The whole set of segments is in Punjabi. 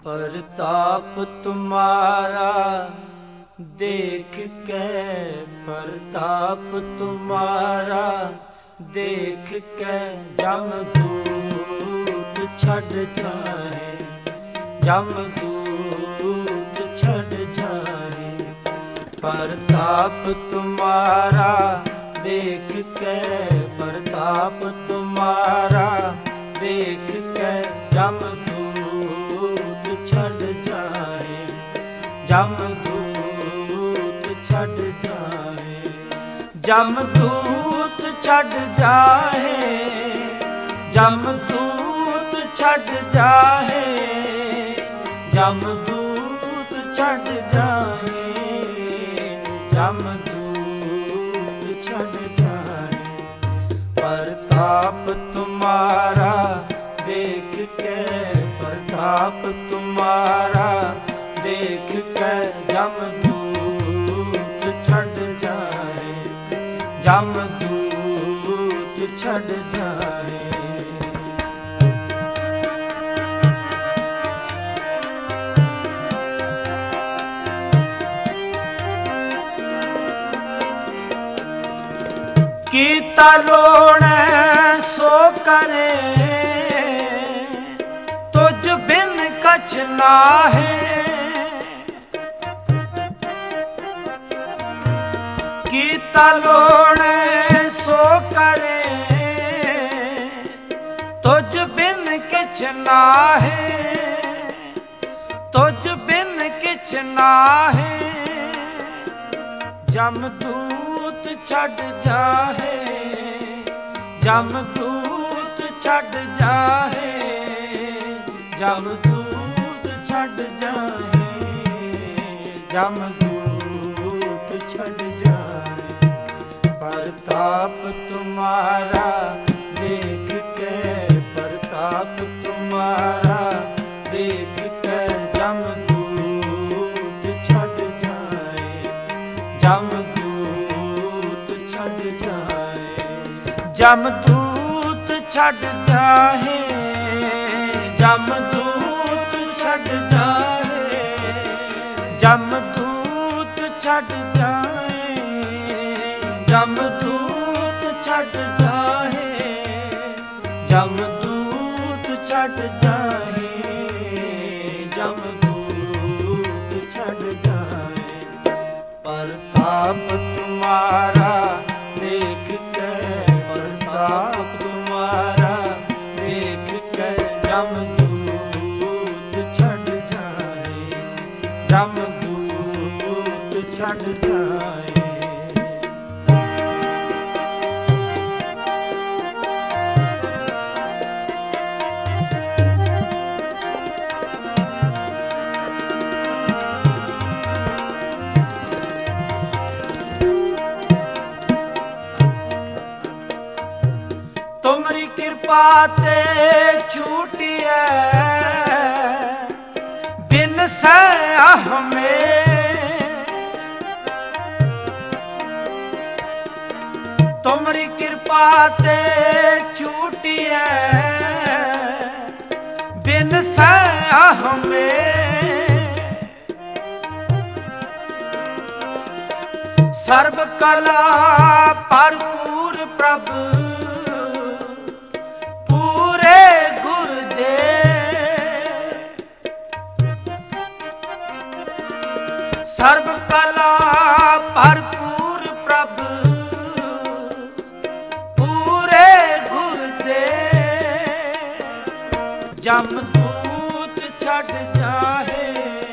प्रताप तुम्हारा देख के, प्रताप तुम्हारा देख के जमदूत छड़ जाए, जमदूत छड़ जाए। प्रताप तुम्हारा देख के, प्रताप तुम्हारा देख के जमदूत छड़ जाए, जमदूत छड़ जाए। जमदूत छड़ जाए, जमदूत छड़ जाए, जमदूत छड़ जाए, जमदूत छड़ जाए। प्रताप तुम्हारा देख के, प्रताप तुम्हारा देख के जमदूत छड़ जाए, जमदूत छड़ जाए। कीता लोड़े सो करे, तुझ बिन कछ नाहे। कीता लोड़े सो करे, तुझ बिन किछ नाहे, तुझ बिन किछ नाहे। जमदूत छड़ जाए, जमदूत छड़ जाए, जमदूत छड़ जाए, जमदूत छड़ जाए। प्रताप तुम्हारा देख के, प्रताप तुम्हारा देख के जमदूत छड़ जाए, जमदूत छड़ जाए। जमदूत छड़ जाए, जमदूत छड़ जाए, जमदूत छड़ जाए, जमदूत छड़ जाए, जमदूत छड़ जाए, जमदूत छड़ जाए। प्रताप तुम्हारा देख के, प्रताप तुम्हारा देख के जमदूत छड़ जाए, जमदूत छड़ जाए। तुमरी कृपा ते छूटिए बिन सह में। तुमरी कृपा ते छूटिए बिन सह में। सर्व कला भरपूर प्रभु सर्व कला भरपूर प्रभु पूरे गुर दे। जमदूत छड़ जाए,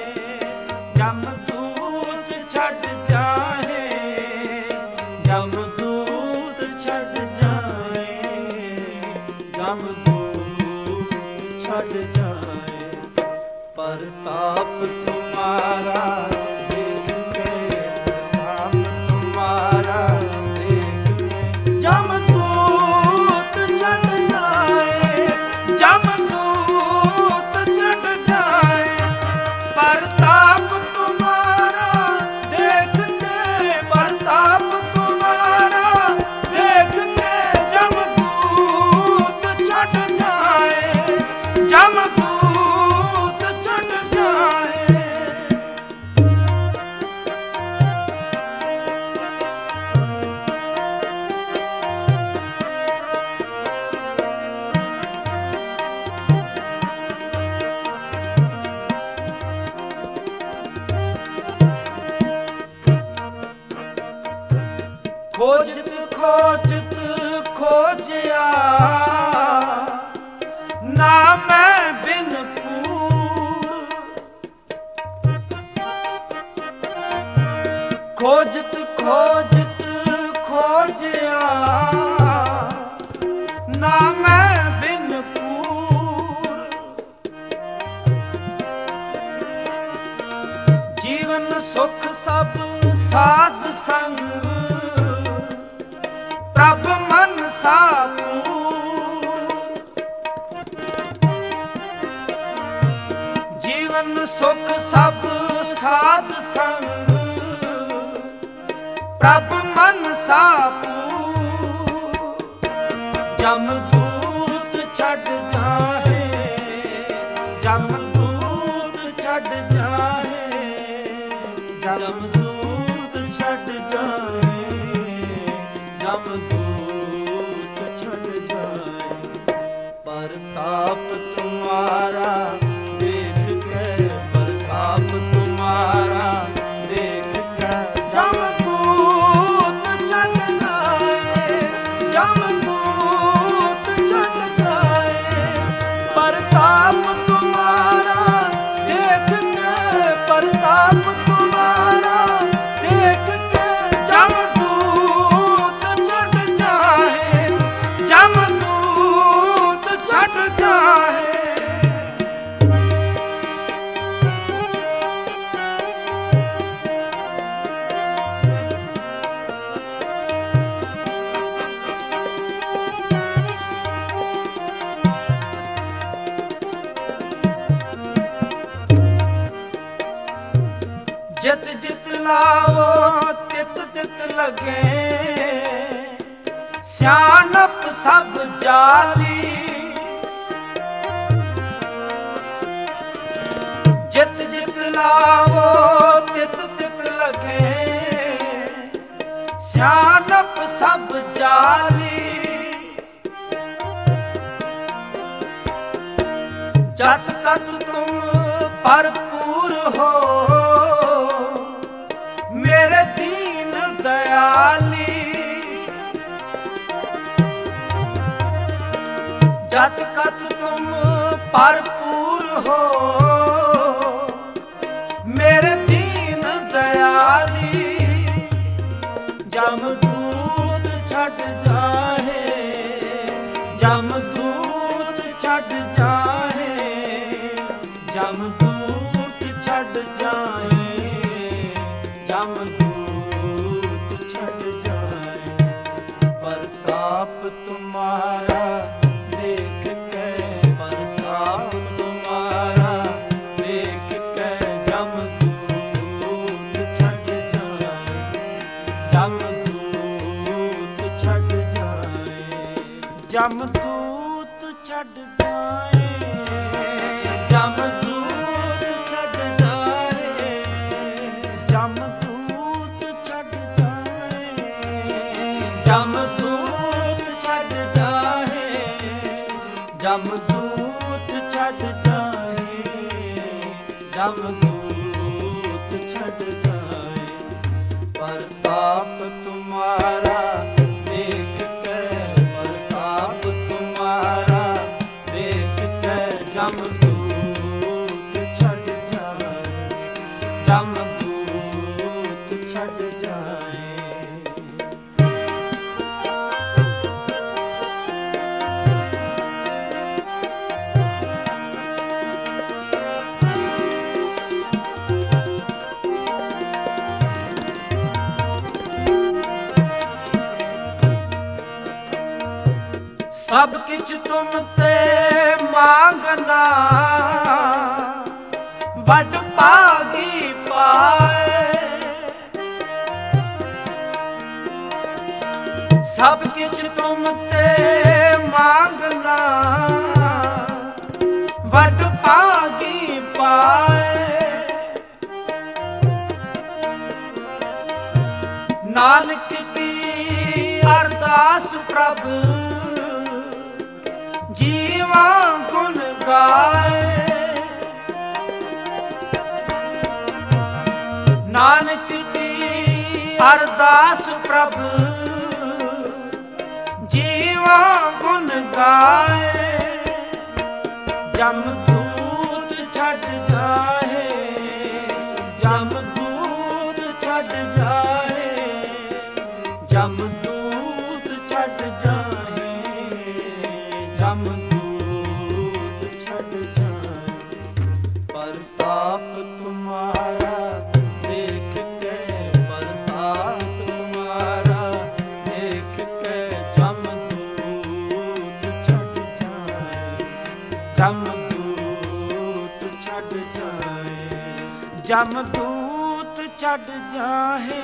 जमदूत छड़ जाए, जमदूत छड़ जाए, जमदूत छड़ जाए। प्रताप तुम्हारा जमदूत छड़ जाए, जमदूत छड़ जाए। प्रताप तुम्हारा देख के, प्रताप तुम्हारा देख के जमदूत छड़ जाए, जमदूत छड़ ਖੋਜਤ ਖੋਜਤ ਖੋਜਿਆ ਨਾ ਮੈਂ ਬਿਨ ਕੂਰ। ਖੋਜਤ ਖੋਜਤ ਖੋਜਿਆ ਨਾ ਮੈਂ ਬਿਨ ਕੂਰ। ਜੀਵਨ ਸੁਖ ਸਭ ਸਾਧ ਸੰਗ ਪ੍ਰਭ ਮਨ ਸਾਪੂਰ। ਜੀਵਨ ਸੁਖ ਸਭ ਸਾਧ ਸੰਗ ਪ੍ਰਭ ਮਨ ਸਾਪੂਰ। ਜਮਦੂਤ ਛੱਡ ਜਾਹੇ ਜਮਦੂਤ ਛੱਡ ਜਾਹੇ ਜਮਦੂਤ ਛੱਡ ਜਾਹੇ ਜਮਦੂਤ ਛੱਡ ਜਾਏ। ਪ੍ਰਤਾਪ ਤੁਮਾਰਾ ਦੇਖ ਕੇ ਪ੍ਰਤਾਪ ਤੁਮਾਰਾ ਦੇਖ ਕੇ ਜਮਦੂਤ ਛੱਡ ਜਾਏ ਜਮਦੂਤ ਛੱਡ ਜਾਏ। ਪ੍ਰਤਾਪ ਤੁਮਾਰਾ ਦੇਖ ਕੇ ਪ੍ਰਤਾਪ ਤੁਮਾਰਾ ਦੇਖ ਕੇ ਜਮਦੂਤ ਛੱਡ ਜਾਏ ਜਮਦੂਤ ਛੱਡ ਜਾਏ। ਜਿਤ ਜਿਤ ਲਾਵੋ ਤਿਤ ਤਿਤ ਲਗੇ ਸਿਆਣਪ ਸਭ ਜਾਲੀ। ਜਿਤ ਜਿਤ ਲਾਵੋ ਤਿਤ ਤਿਤ ਲਗੇ ਸਿਆਣਪ ਸਭ ਜਾਲੀ। ਜਤ ਕਤ ਤੁਮ ਭਰਪੂਰ ਹੋ ਮੇਰੇ ਦੀਨ ਦਇਆਲੀ। ਜਤ ਕਤ ਤੁਮ ਭਰਪੂਰ ਹੋ ਮੇਰੇ ਦੀਨ ਦਇਆਲੀ। ਜਮਦੂਤ ਛੱਡ ਜਾਹੇ ਜਮਦੂਤ ਛੱਡ ਜਾਹੇ ਜਮਦੂਤ ਛੱਡ ਜਾਏ ਜਮਦੂਤ ਛੱਡ ਜਾਏ। ਪ੍ਰਤਾਪ ਤੁਮਾਰਾ ਦੇਖ ਕੇ ਪ੍ਰਤਾਪ ਤੁਮਾਰਾ ਦੇਖ ਕੇ ਜਮਦੂਤ ਛੱਡ ਜਾਏ ਜਮਦੂਤ ਛੱਡ ਜਾਏ ਜਮਦੂਤ ਛੱਡ ਜਾਏ ਜਮਦੂਤ ਛੱਡ ਜਾਏ ਜਮਦੂਤ ਛੱਡ ਜਾਏ ਜਮਦੂਤ ਛੱਡ ਜਾਏ ਜਮਦੂਤ ਛੱਡ ਜਾਏ ਜਮਦੂਤ ਛੱਡ ਜਾਏ। ਪ੍ਰਤਾਪ ਤੁਮਾਰਾ ਦੇਖ ਕੇ ਪ੍ਰਤਾਪ ਤੁਮਾਰਾ ਦੇਖ ਕੇ ਜਮਦੂਤ ਛੱਡ ਜਾਏ ਜਮਦੂਤ ਛੱਡ ਜਾਏ। ਸਭ ਕਿਛ ਤੁਮ ਤੇ ਮੰਗਨਾ ਵੱਡ ਭਾਗੀ ਪਾਏ। ਸਭ ਕਿਛ ਤੁਮ ਤੇ ਮੰਗਨਾ ਵੱਡ ਭਾਗੀ ਪਾਏ। ਨਾਨਕ ਦੀ ਅਰਦਾਸ ਪ੍ਰਭ ਜੀਵਾ ਗੁਣ ਗਾਏ। ਨਾਨਕ ਦੀ ਅਰਦਾਸ ਪ੍ਰਭ ਜਮਦੂਤ ਛੱਡ ਜਾਏ, ਜਮਦੂਤ ਛੱਡ ਜਾਏ, ਜਮਦੂਤ ਛੱਡ ਜਾਏ, ਜਮਦੂਤ ਛੱਡ ਜਾਏ। ਪ੍ਰਤਾਪ ਤੁਮਾਰਾ ਦੇਖ ਕੇ, ਪ੍ਰਤਾਪ ਤੁਮਾਰਾ ਦੇਖ ਕੇ, ਜਮਦੂਤ ਛੱਡ ਜਾਏ, ਜਮਦੂਤ ਛੱਡ ਜਾਏ, ਜਮਦੂਤ ਛੱਡ ਜਾਏ,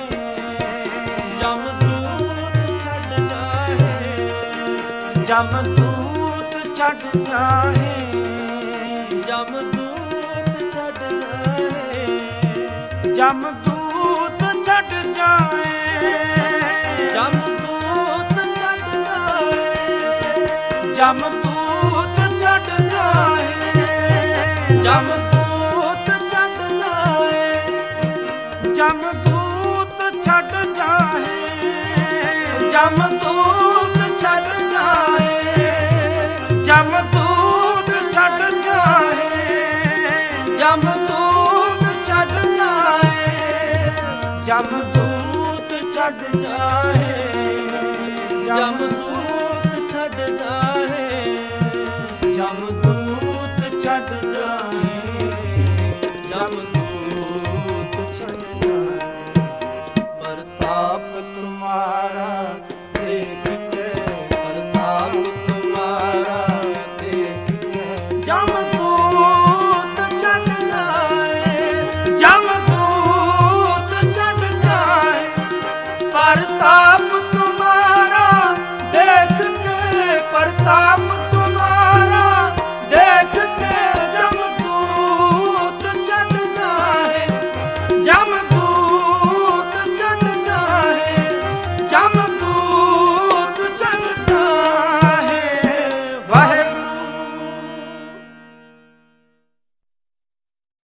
ਜਮਦੂਤ ਛੱਡ ਜਾਏ, ਜਮਦੂਤ ਛੱਡ ਜਾਏ, ਜਮਦੂਤ ਛੱਡ ਜਾਏ, ਜਮਦੂਤ ਛੱਡ ਜਾਏ, ਜਮਦੂਤ ਛੱਡ ਜਾਏ, ਜਮਦੂਤ ਛੱਡ ਜਾਏ, ਜਮਦੂਤ ਛੱਡ ਜਾਏ, ਜਮਦੂਤ ਛੱਡ ਜਾਏ, ਜਮਦੂਤ ਛੱਡ ਜਾਏ, ਜਮਦੂਤ ਛੱਡ ਜਾਏ, ਜਮਦੂਤ ਛੱਡ ਜਾਏ, ਜਮਦੂਤ ਛੱਡ ਜਾਏ, ਜਮਦੂਤ ਛੱਡ ਜਾਏ, ਜਮਦੂਤ ਛੱਡ